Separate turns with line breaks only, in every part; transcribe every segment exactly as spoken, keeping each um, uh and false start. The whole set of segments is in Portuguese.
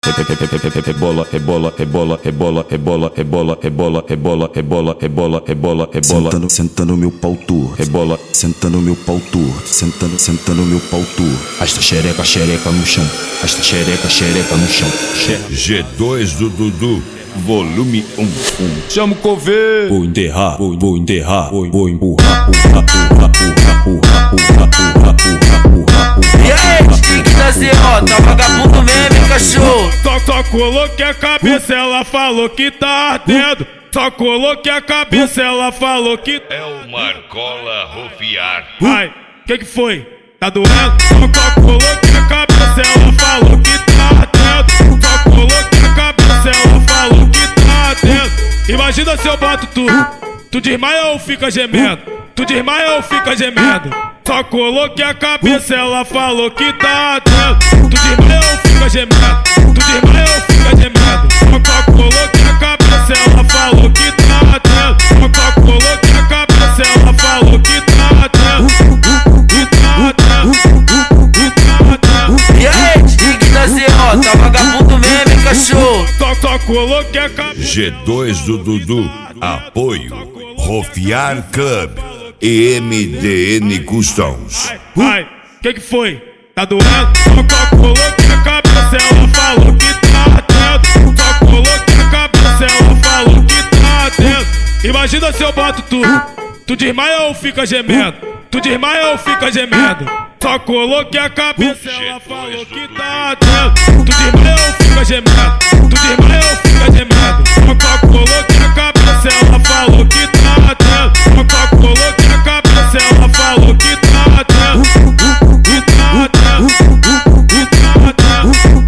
Rebola, rebola, rebola, rebola, rebola, rebola, rebola, rebola, rebola, rebola, rebola, rebola.
Sentando, sentando meu pau tu.
Rebola,
sentando meu pau tu. Sentando, sentando meu pau tu.
Arrasta xereca, xereca no chão. Arrasta xereca, xereca no chão.
G dois do Dudu, volume um.
chama o coveiro.
Vou enterrar, vou, vou enterrar, vou, vou empurrar, empurrar, empurrar, empurrar, empurrar, empurrar, empurrar, empurrar.
E aí, Tique da Z O, tá vagabundo mesmo, hein, cachorro?
Só, só coloquei a cabeça, ela falou que tá ardendo. Só coloquei a cabeça, ela falou que...
É o Marcola Rofiar.
Ai, que que foi? Tá doendo? Só, só coloquei a cabeça, ela falou que tá ardendo. Só coloquei a cabeça, ela falou que tá ardendo. Imagina se eu boto tu, tu desmaia ou fica gemendo? Tu desmaia ou fica gemendo? Só coloquei a cabeça, ela falou que tá ardendo. Tu desmaia ou fica gemendo? Tu desmaia ou fica gemendo? Só coloquei a cabeça, ela falou que tá ardendo. Só coloquei a cabeça, ela falou que tá ardendo. Que tá ardendo, que tá ardendo.
E aí, Tique da Z O, tá vagabundo mesmo, hein, cachorro?
Só, só coloquei a cabeça.
G dois do Dudu, apoio Rofiar Club e M D N Customs.
Ai, que que foi? Tá doendo? Só, só coloquei a cabeça, ela falou que tá ardendo. Só coloquei a cabeça, ela falou que tá ardendo. Imagina se eu boto tu, tu desmaia ou fica gemendo? Tu desmaia ou fica gemendo? Só coloquei a cabeça, ela falou que tá ardendo. Tu desmaia ou fica gemendo? Tu desmaia ou fica gemendo? Só coloquei a cabeça, ela falou que tá ardendo. Só coloquei a cabeça, ela falou que tá ardendo. Que tá ardendo, que tá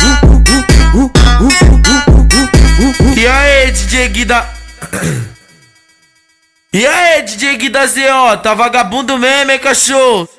ardendo.
E aí, D J Guida... E aí, D J Guida Z O, tá vagabundo mesmo, hein, cachorro?